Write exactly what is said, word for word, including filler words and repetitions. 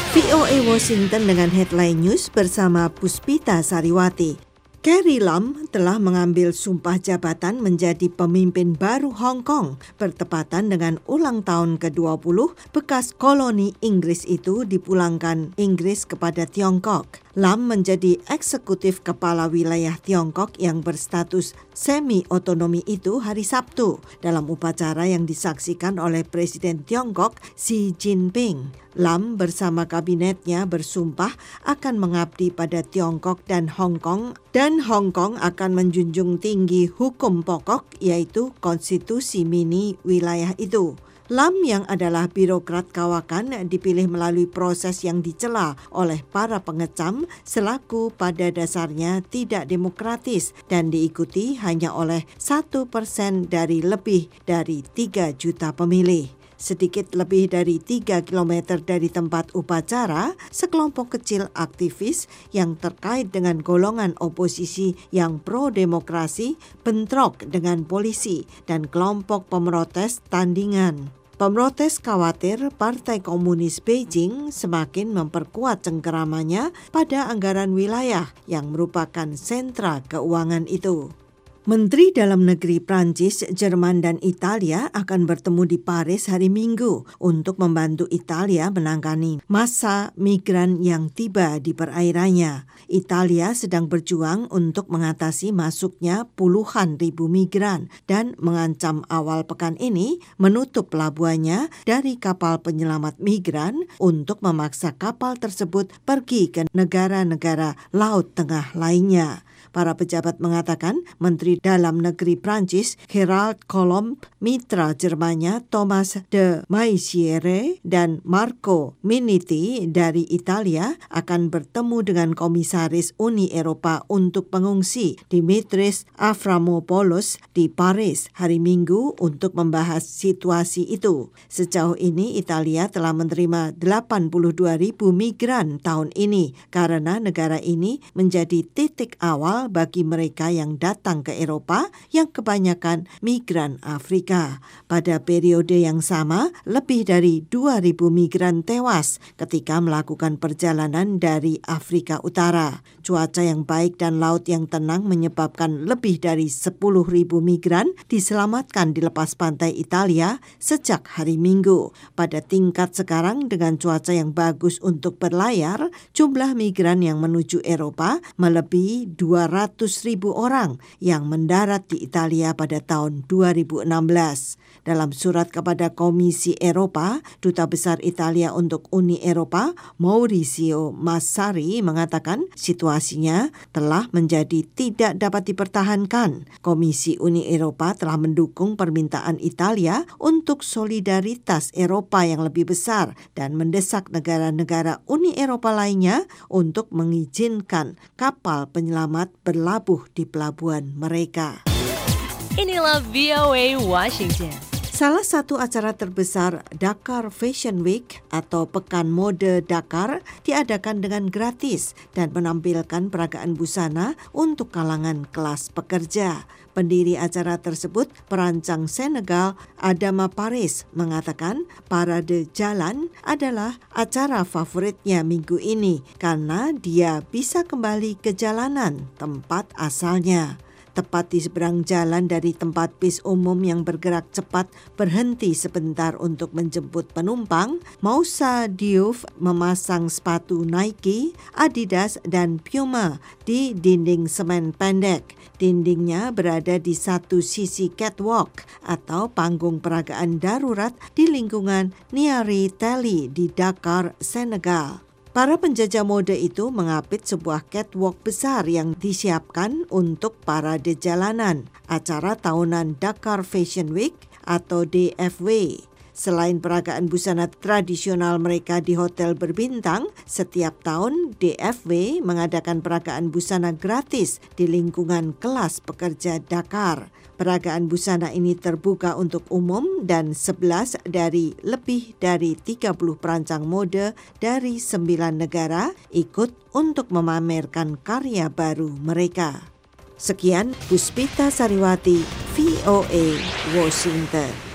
V O A Washington dengan headline news bersama Puspita Sariwati. Carrie Lam telah mengambil sumpah jabatan menjadi pemimpin baru Hong Kong bertepatan dengan ulang tahun ke dua puluh bekas koloni Inggris itu dipulangkan Inggris kepada Tiongkok. Lam menjadi eksekutif kepala wilayah Tiongkok yang berstatus semi-otonomi itu hari Sabtu dalam upacara yang disaksikan oleh Presiden Tiongkok Xi Jinping. Lam bersama kabinetnya bersumpah akan mengabdi pada Tiongkok dan Hong Kong dan Hong Kong akan menjunjung tinggi hukum pokok yaitu konstitusi mini wilayah itu. Lam yang adalah birokrat kawakan dipilih melalui proses yang dicela oleh para pengecam selaku pada dasarnya tidak demokratis dan diikuti hanya oleh satu persen dari lebih dari tiga juta pemilih. Sedikit lebih dari tiga kilometer dari tempat upacara, sekelompok kecil aktivis yang terkait dengan golongan oposisi yang pro-demokrasi bentrok dengan polisi dan kelompok pemrotes tandingan. Pemrotes khawatir Partai Komunis Beijing semakin memperkuat cengkeramannya pada anggaran wilayah yang merupakan sentra keuangan itu. Menteri Dalam Negeri Prancis, Jerman, dan Italia akan bertemu di Paris hari Minggu untuk membantu Italia menangani massa migran yang tiba di perairannya. Italia sedang berjuang untuk mengatasi masuknya puluhan ribu migran dan mengancam awal pekan ini menutup pelabuhannya dari kapal penyelamat migran untuk memaksa kapal tersebut pergi ke negara-negara Laut Tengah lainnya. Para pejabat mengatakan Menteri Dalam Negeri Prancis Gerald Collomb, mitra Jermannya Thomas de Maizière dan Marco Minniti dari Italia akan bertemu dengan Komisaris Uni Eropa untuk pengungsi Dimitris Avramopoulos di Paris hari Minggu untuk membahas situasi itu. Sejauh ini Italia telah menerima delapan puluh dua ribu migran tahun ini karena negara ini menjadi titik awal bagi mereka yang datang ke Eropa yang kebanyakan migran Afrika. Pada periode yang sama, lebih dari dua ribu migran tewas ketika melakukan perjalanan dari Afrika Utara. Cuaca yang baik dan laut yang tenang menyebabkan lebih dari sepuluh ribu migran diselamatkan di lepas pantai Italia sejak hari Minggu. Pada tingkat sekarang dengan cuaca yang bagus untuk berlayar, jumlah migran yang menuju Eropa melebihi dua ratus ribu orang yang mendarat di Italia pada tahun dua ribu enam belas. Dalam surat kepada Komisi Eropa, Duta Besar Italia untuk Uni Eropa, Maurizio Massari, mengatakan situasinya telah menjadi tidak dapat dipertahankan. Komisi Uni Eropa telah mendukung permintaan Italia untuk solidaritas Eropa yang lebih besar dan mendesak negara-negara Uni Eropa lainnya untuk mengizinkan kapal penyelamat berlabuh di pelabuhan mereka. Inilah V O A Washington. Salah satu acara terbesar Dakar Fashion Week atau Pekan Mode Dakar diadakan dengan gratis dan menampilkan peragaan busana untuk kalangan kelas pekerja. Pendiri acara tersebut, perancang Senegal Adama Paris, mengatakan parade jalan adalah acara favoritnya minggu ini karena dia bisa kembali ke jalanan tempat asalnya. Tepat di seberang jalan dari tempat bis umum yang bergerak cepat berhenti sebentar untuk menjemput penumpang, Moussa Diouf memasang sepatu Nike, Adidas, dan Puma di dinding semen pendek. Dindingnya berada di satu sisi catwalk atau panggung peragaan darurat di lingkungan Niari Tally di Dakar, Senegal. Para penjajah mode itu mengapit sebuah catwalk besar yang disiapkan untuk parade jalanan, acara tahunan Dakar Fashion Week atau D F W. Selain peragaan busana tradisional mereka di hotel berbintang, setiap tahun D F W mengadakan peragaan busana gratis di lingkungan kelas pekerja Dakar. Peragaan busana ini terbuka untuk umum dan sebelas dari lebih dari tiga puluh perancang mode dari sembilan negara ikut untuk memamerkan karya baru mereka. Sekian, Puspita Sariwati, V O A, Washington.